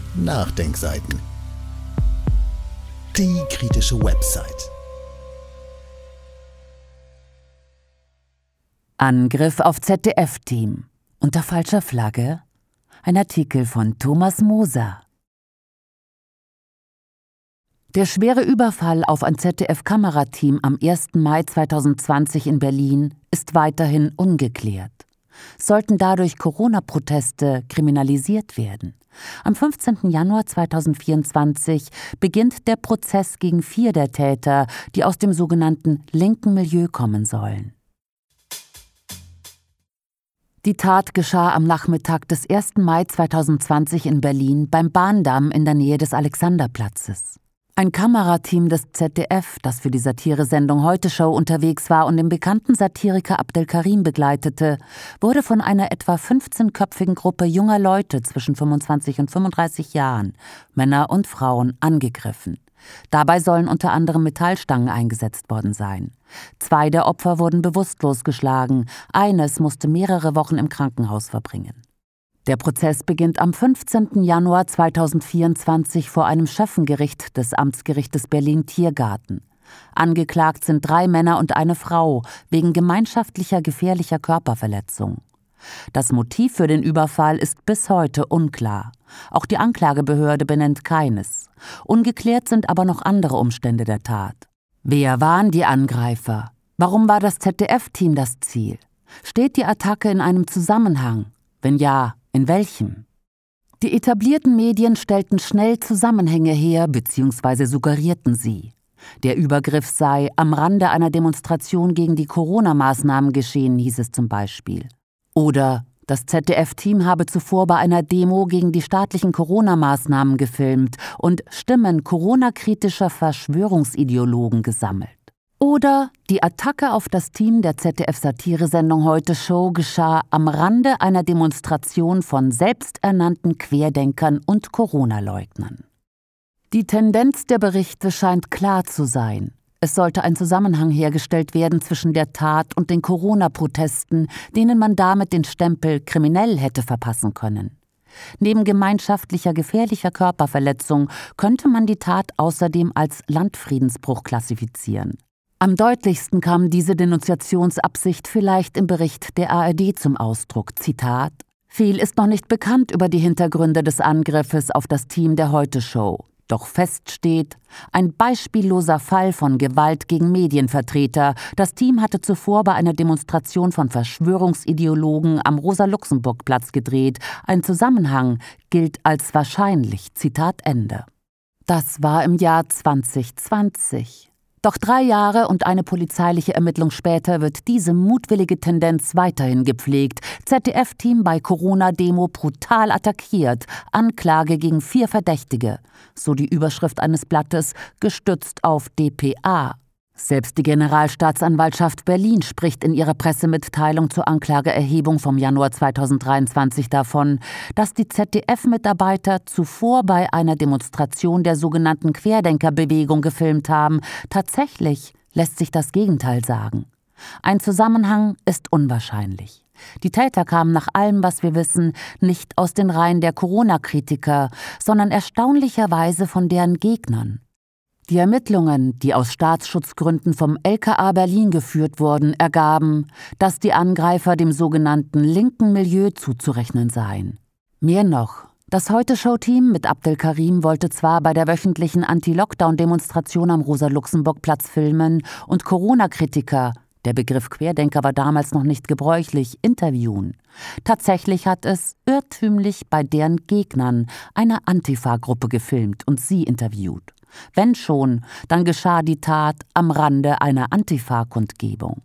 Nachdenkseiten. Die kritische Website. Angriff auf ZDF-Team. Unter falscher Flagge? Ein Artikel von Thomas Moser. Der schwere Überfall auf ein ZDF-Kamerateam am 1. Mai 2020 in Berlin ist weiterhin ungeklärt. Sollten dadurch Corona-Proteste kriminalisiert werden? Am 15. Januar 2024 beginnt der Prozess gegen 4 der Täter, die aus dem sogenannten linken Milieu kommen sollen. Die Tat geschah am Nachmittag des 1. Mai 2020 in Berlin beim Bahndamm in der Nähe des Alexanderplatzes. Ein Kamerateam des ZDF, das für die Satiresendung Heute-Show unterwegs war und den bekannten Satiriker Abdel Karim begleitete, wurde von einer etwa 15-köpfigen Gruppe junger Leute zwischen 25 und 35 Jahren, Männer und Frauen, angegriffen. Dabei sollen unter anderem Metallstangen eingesetzt worden sein. 2 der Opfer wurden bewusstlos geschlagen, eines musste mehrere Wochen im Krankenhaus verbringen. Der Prozess beginnt am 15. Januar 2024 vor einem Schöffengericht des Amtsgerichtes Berlin-Tiergarten. Angeklagt sind 3 Männer und eine Frau wegen gemeinschaftlicher gefährlicher Körperverletzung. Das Motiv für den Überfall ist bis heute unklar. Auch die Anklagebehörde benennt keines. Ungeklärt sind aber noch andere Umstände der Tat. Wer waren die Angreifer? Warum war das ZDF-Team das Ziel? Steht die Attacke in einem Zusammenhang? Wenn ja, in welchem? Die etablierten Medien stellten schnell Zusammenhänge her bzw. suggerierten sie. Der Übergriff sei am Rande einer Demonstration gegen die Corona-Maßnahmen geschehen, hieß es zum Beispiel. Oder das ZDF-Team habe zuvor bei einer Demo gegen die staatlichen Corona-Maßnahmen gefilmt und Stimmen Corona-kritischer Verschwörungsideologen gesammelt. Oder die Attacke auf das Team der ZDF-Satiresendung Heute-Show geschah am Rande einer Demonstration von selbsternannten Querdenkern und Corona-Leugnern. Die Tendenz der Berichte scheint klar zu sein. Es sollte ein Zusammenhang hergestellt werden zwischen der Tat und den Corona-Protesten, denen man damit den Stempel kriminell hätte verpassen können. Neben gemeinschaftlicher gefährlicher Körperverletzung könnte man die Tat außerdem als Landfriedensbruch klassifizieren. Am deutlichsten kam diese Denunziationsabsicht vielleicht im Bericht der ARD zum Ausdruck. Zitat: Viel ist noch nicht bekannt über die Hintergründe des Angriffes auf das Team der Heute-Show. Doch fest steht, ein beispielloser Fall von Gewalt gegen Medienvertreter. Das Team hatte zuvor bei einer Demonstration von Verschwörungsideologen am Rosa-Luxemburg-Platz gedreht. Ein Zusammenhang gilt als wahrscheinlich. Zitat Ende. Das war im Jahr 2020. Doch 3 Jahre und eine polizeiliche Ermittlung später wird diese mutwillige Tendenz weiterhin gepflegt. ZDF-Team bei Corona-Demo brutal attackiert. Anklage gegen 4 Verdächtige. So die Überschrift eines Blattes, gestützt auf dpa. Selbst die Generalstaatsanwaltschaft Berlin spricht in ihrer Pressemitteilung zur Anklageerhebung vom Januar 2023 davon, dass die ZDF-Mitarbeiter zuvor bei einer Demonstration der sogenannten Querdenkerbewegung gefilmt haben. Tatsächlich lässt sich das Gegenteil sagen. Ein Zusammenhang ist unwahrscheinlich. Die Täter kamen nach allem, was wir wissen, nicht aus den Reihen der Corona-Kritiker, sondern erstaunlicherweise von deren Gegnern. Die Ermittlungen, die aus Staatsschutzgründen vom LKA Berlin geführt wurden, ergaben, dass die Angreifer dem sogenannten linken Milieu zuzurechnen seien. Mehr noch, das Heute-Show-Team mit Abdel Karim wollte zwar bei der wöchentlichen Anti-Lockdown-Demonstration am Rosa-Luxemburg-Platz filmen und Corona-Kritiker, der Begriff Querdenker war damals noch nicht gebräuchlich, interviewen. Tatsächlich hat es irrtümlich bei deren Gegnern eine Antifa-Gruppe gefilmt und sie interviewt. Wenn schon, dann geschah die Tat am Rande einer Antifa-Kundgebung.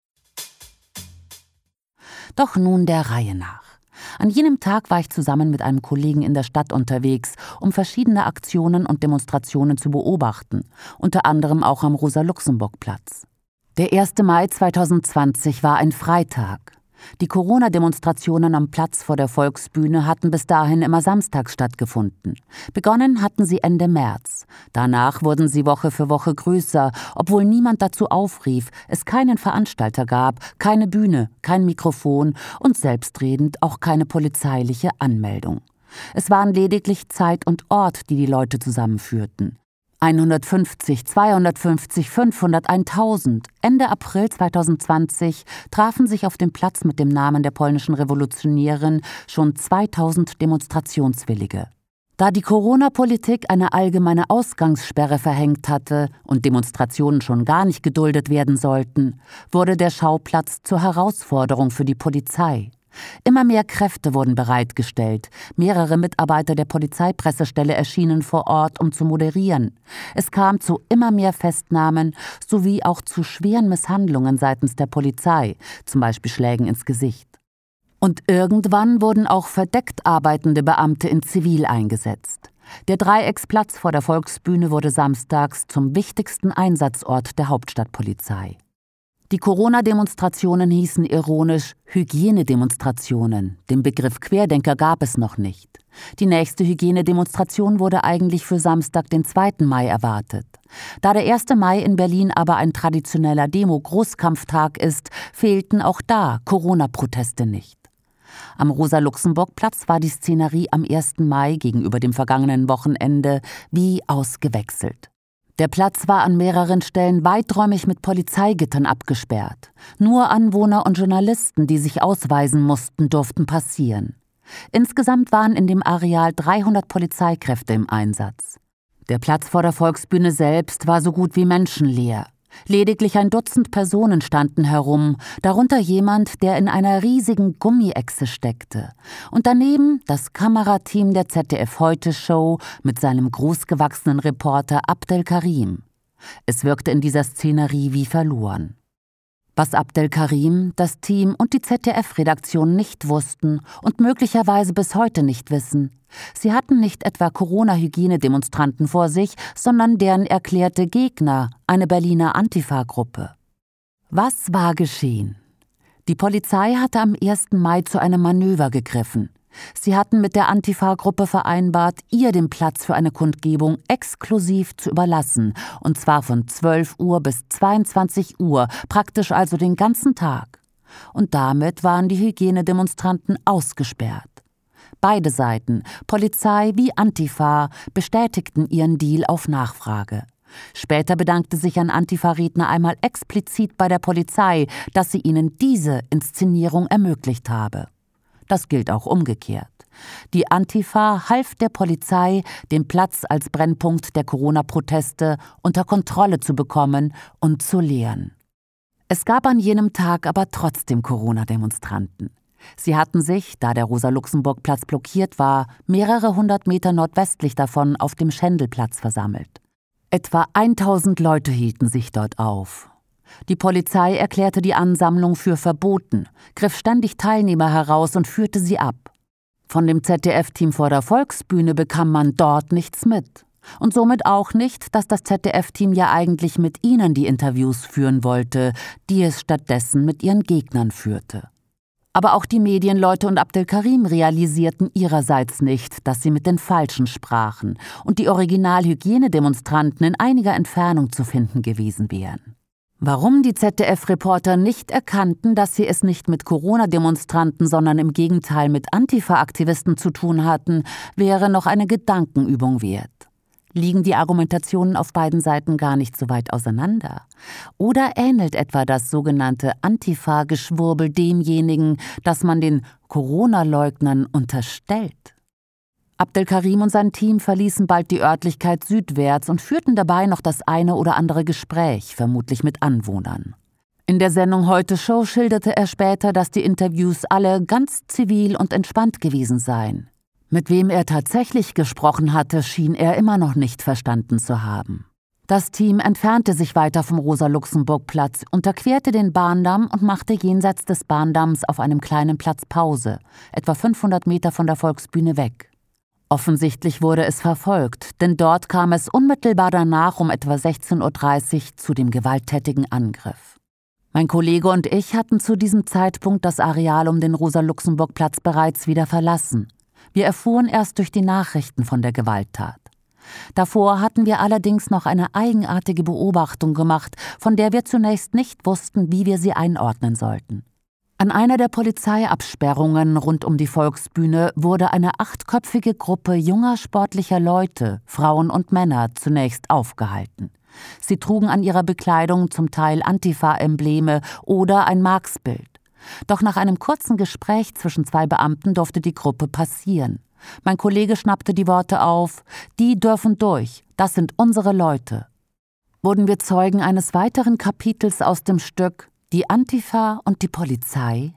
Doch nun der Reihe nach. An jenem Tag war ich zusammen mit einem Kollegen in der Stadt unterwegs, um verschiedene Aktionen und Demonstrationen zu beobachten, unter anderem auch am Rosa-Luxemburg-Platz. Der 1. Mai 2020 war ein Freitag. Die Corona-Demonstrationen am Platz vor der Volksbühne hatten bis dahin immer samstags stattgefunden. Begonnen hatten sie Ende März. Danach wurden sie Woche für Woche größer, obwohl niemand dazu aufrief, es keinen Veranstalter gab, keine Bühne, kein Mikrofon und selbstredend auch keine polizeiliche Anmeldung. Es waren lediglich Zeit und Ort, die die Leute zusammenführten. 150, 250, 500, 1000. Ende April 2020 trafen sich auf dem Platz mit dem Namen der polnischen Revolutionärin schon 2000 Demonstrationswillige. Da die Corona-Politik eine allgemeine Ausgangssperre verhängt hatte und Demonstrationen schon gar nicht geduldet werden sollten, wurde der Schauplatz zur Herausforderung für die Polizei. Immer mehr Kräfte wurden bereitgestellt. Mehrere Mitarbeiter der Polizeipressestelle erschienen vor Ort, um zu moderieren. Es kam zu immer mehr Festnahmen sowie auch zu schweren Misshandlungen seitens der Polizei, zum Beispiel Schlägen ins Gesicht. Und irgendwann wurden auch verdeckt arbeitende Beamte in Zivil eingesetzt. Der Dreiecksplatz vor der Volksbühne wurde samstags zum wichtigsten Einsatzort der Hauptstadtpolizei. Die Corona-Demonstrationen hießen ironisch Hygienedemonstrationen. Den Begriff Querdenker gab es noch nicht. Die nächste Hygienedemonstration wurde eigentlich für Samstag, den 2. Mai erwartet. Da der 1. Mai in Berlin aber ein traditioneller Demo-Großkampftag ist, fehlten auch da Corona-Proteste nicht. Am Rosa-Luxemburg-Platz war die Szenerie am 1. Mai gegenüber dem vergangenen Wochenende wie ausgewechselt. Der Platz war an mehreren Stellen weiträumig mit Polizeigittern abgesperrt. Nur Anwohner und Journalisten, die sich ausweisen mussten, durften passieren. Insgesamt waren in dem Areal 300 Polizeikräfte im Einsatz. Der Platz vor der Volksbühne selbst war so gut wie menschenleer. Lediglich ein Dutzend Personen standen herum, darunter jemand, der in einer riesigen Gummiechse steckte. Und daneben das Kamerateam der ZDF-Heute-Show mit seinem großgewachsenen Reporter Abdel Karim. Es wirkte in dieser Szenerie wie verloren. Was Abdel Karim, das Team und die ZDF-Redaktion nicht wussten und möglicherweise bis heute nicht wissen: Sie hatten nicht etwa Corona-Hygienedemonstranten vor sich, sondern deren erklärte Gegner, eine Berliner Antifa-Gruppe. Was war geschehen? Die Polizei hatte am 1. Mai zu einem Manöver gegriffen. Sie hatten mit der Antifa-Gruppe vereinbart, ihr den Platz für eine Kundgebung exklusiv zu überlassen, und zwar von 12 Uhr bis 22 Uhr, praktisch also den ganzen Tag. Und damit waren die Hygienedemonstranten ausgesperrt. Beide Seiten, Polizei wie Antifa, bestätigten ihren Deal auf Nachfrage. Später bedankte sich ein Antifa-Redner einmal explizit bei der Polizei, dass sie ihnen diese Inszenierung ermöglicht habe. Das gilt auch umgekehrt. Die Antifa half der Polizei, den Platz als Brennpunkt der Corona-Proteste unter Kontrolle zu bekommen und zu leeren. Es gab an jenem Tag aber trotzdem Corona-Demonstranten. Sie hatten sich, da der Rosa-Luxemburg-Platz blockiert war, mehrere 100 Meter nordwestlich davon auf dem Schendelplatz versammelt. Etwa 1000 Leute hielten sich dort auf. Die Polizei erklärte die Ansammlung für verboten, griff ständig Teilnehmer heraus und führte sie ab. Von dem ZDF-Team vor der Volksbühne bekam man dort nichts mit. Und somit auch nicht, dass das ZDF-Team ja eigentlich mit ihnen die Interviews führen wollte, die es stattdessen mit ihren Gegnern führte. Aber auch die Medienleute und Abdel Karim realisierten ihrerseits nicht, dass sie mit den Falschen sprachen und die Original-Hygienedemonstranten in einiger Entfernung zu finden gewesen wären. Warum die ZDF-Reporter nicht erkannten, dass sie es nicht mit Corona-Demonstranten, sondern im Gegenteil mit Antifa-Aktivisten zu tun hatten, wäre noch eine Gedankenübung wert. Liegen die Argumentationen auf beiden Seiten gar nicht so weit auseinander? Oder ähnelt etwa das sogenannte Antifa-Geschwurbel demjenigen, das man den Corona-Leugnern unterstellt? Abdel Karim und sein Team verließen bald die Örtlichkeit südwärts und führten dabei noch das eine oder andere Gespräch, vermutlich mit Anwohnern. In der Sendung Heute-Show schilderte er später, dass die Interviews alle ganz zivil und entspannt gewesen seien. Mit wem er tatsächlich gesprochen hatte, schien er immer noch nicht verstanden zu haben. Das Team entfernte sich weiter vom Rosa-Luxemburg-Platz, unterquerte den Bahndamm und machte jenseits des Bahndamms auf einem kleinen Platz Pause, etwa 500 Meter von der Volksbühne weg. Offensichtlich wurde es verfolgt, denn dort kam es unmittelbar danach um etwa 16:30 Uhr zu dem gewalttätigen Angriff. Mein Kollege und ich hatten zu diesem Zeitpunkt das Areal um den Rosa-Luxemburg-Platz bereits wieder verlassen. Wir erfuhren erst durch die Nachrichten von der Gewalttat. Davor hatten wir allerdings noch eine eigenartige Beobachtung gemacht, von der wir zunächst nicht wussten, wie wir sie einordnen sollten. An einer der Polizeiabsperrungen rund um die Volksbühne wurde eine 8-köpfige Gruppe junger sportlicher Leute, Frauen und Männer, zunächst aufgehalten. Sie trugen an ihrer Bekleidung zum Teil Antifa-Embleme oder ein Marx-Bild. Doch nach einem kurzen Gespräch zwischen 2 Beamten durfte die Gruppe passieren. Mein Kollege schnappte die Worte auf: „Die dürfen durch, das sind unsere Leute." Wurden wir Zeugen eines weiteren Kapitels aus dem Stück Die Antifa und die Polizei?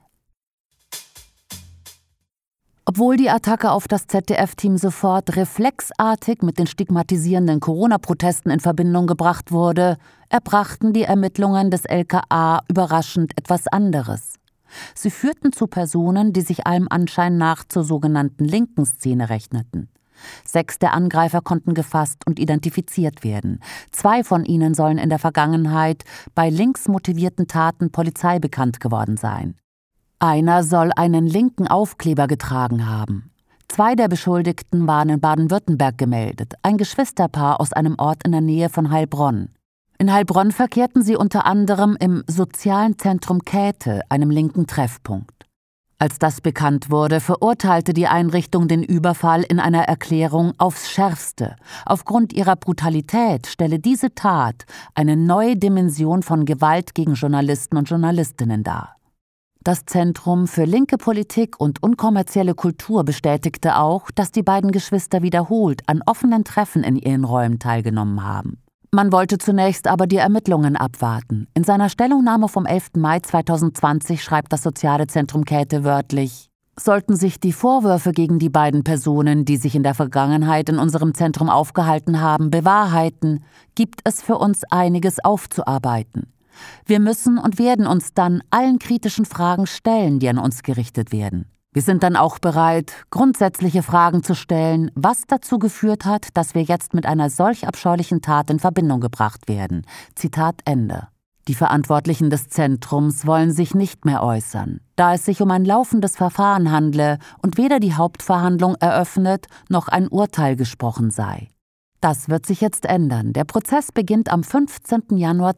Obwohl die Attacke auf das ZDF-Team sofort reflexartig mit den stigmatisierenden Corona-Protesten in Verbindung gebracht wurde, erbrachten die Ermittlungen des LKA überraschend etwas anderes. Sie führten zu Personen, die sich allem Anschein nach zur sogenannten linken Szene rechneten. 6 der Angreifer konnten gefasst und identifiziert werden. 2 von ihnen sollen in der Vergangenheit bei links motivierten Taten Polizei bekannt geworden sein. Einer soll einen linken Aufkleber getragen haben. 2 der Beschuldigten waren in Baden-Württemberg gemeldet, ein Geschwisterpaar aus einem Ort in der Nähe von Heilbronn. In Heilbronn verkehrten sie unter anderem im sozialen Zentrum Käthe, einem linken Treffpunkt. Als das bekannt wurde, verurteilte die Einrichtung den Überfall in einer Erklärung aufs Schärfste. Aufgrund ihrer Brutalität stelle diese Tat eine neue Dimension von Gewalt gegen Journalisten und Journalistinnen dar. Das Zentrum für linke Politik und unkommerzielle Kultur bestätigte auch, dass die beiden Geschwister wiederholt an offenen Treffen in ihren Räumen teilgenommen haben. Man wollte zunächst aber die Ermittlungen abwarten. In seiner Stellungnahme vom 11. Mai 2020 schreibt das Soziale Zentrum Käthe wörtlich: Sollten sich die Vorwürfe gegen die beiden Personen, die sich in der Vergangenheit in unserem Zentrum aufgehalten haben, bewahrheiten, gibt es für uns einiges aufzuarbeiten. Wir müssen und werden uns dann allen kritischen Fragen stellen, die an uns gerichtet werden. Wir sind dann auch bereit, grundsätzliche Fragen zu stellen, was dazu geführt hat, dass wir jetzt mit einer solch abscheulichen Tat in Verbindung gebracht werden. Zitat Ende. Die Verantwortlichen des Zentrums wollen sich nicht mehr äußern, da es sich um ein laufendes Verfahren handle und weder die Hauptverhandlung eröffnet noch ein Urteil gesprochen sei. Das wird sich jetzt ändern. Der Prozess beginnt am 15. Januar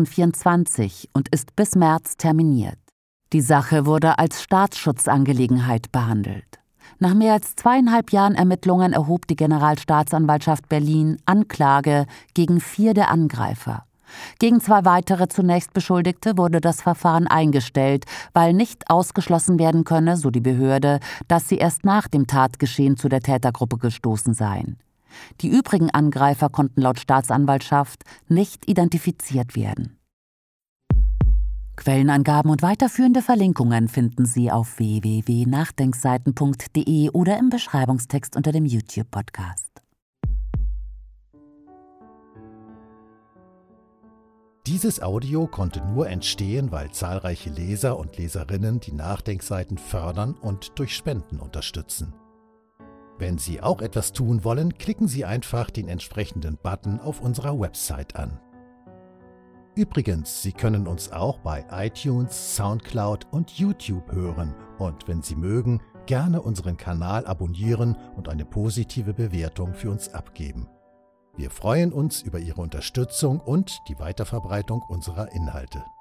2024 und ist bis März terminiert. Die Sache wurde als Staatsschutzangelegenheit behandelt. Nach mehr als 2,5 Jahren Ermittlungen erhob die Generalstaatsanwaltschaft Berlin Anklage gegen 4 der Angreifer. Gegen 2 weitere zunächst Beschuldigte wurde das Verfahren eingestellt, weil nicht ausgeschlossen werden könne, so die Behörde, dass sie erst nach dem Tatgeschehen zu der Tätergruppe gestoßen seien. Die übrigen Angreifer konnten laut Staatsanwaltschaft nicht identifiziert werden. Quellenangaben und weiterführende Verlinkungen finden Sie auf www.nachdenkseiten.de oder im Beschreibungstext unter dem YouTube-Podcast. Dieses Audio konnte nur entstehen, weil zahlreiche Leser und Leserinnen die Nachdenkseiten fördern und durch Spenden unterstützen. Wenn Sie auch etwas tun wollen, klicken Sie einfach den entsprechenden Button auf unserer Website an. Übrigens, Sie können uns auch bei iTunes, Soundcloud und YouTube hören und wenn Sie mögen, gerne unseren Kanal abonnieren und eine positive Bewertung für uns abgeben. Wir freuen uns über Ihre Unterstützung und die Weiterverbreitung unserer Inhalte.